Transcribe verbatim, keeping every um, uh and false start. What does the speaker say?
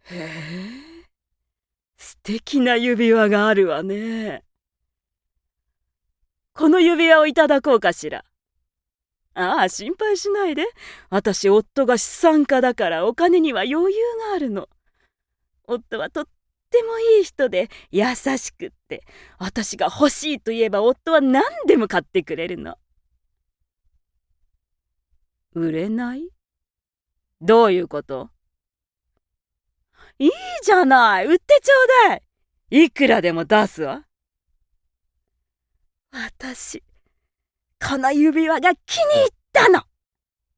へえ、素敵な指輪があるわね。この指輪をいただこうかしら。ああ、心配しないで。私、夫が資産家だからお金には余裕があるの。夫はとってもいい人で優しくって、私が欲しいと言えば夫は何でも買ってくれるの。売れない？どういうこと？いいじゃない、売ってちょうだい。いくらでも出すわ。私、この指輪が気に入ったの。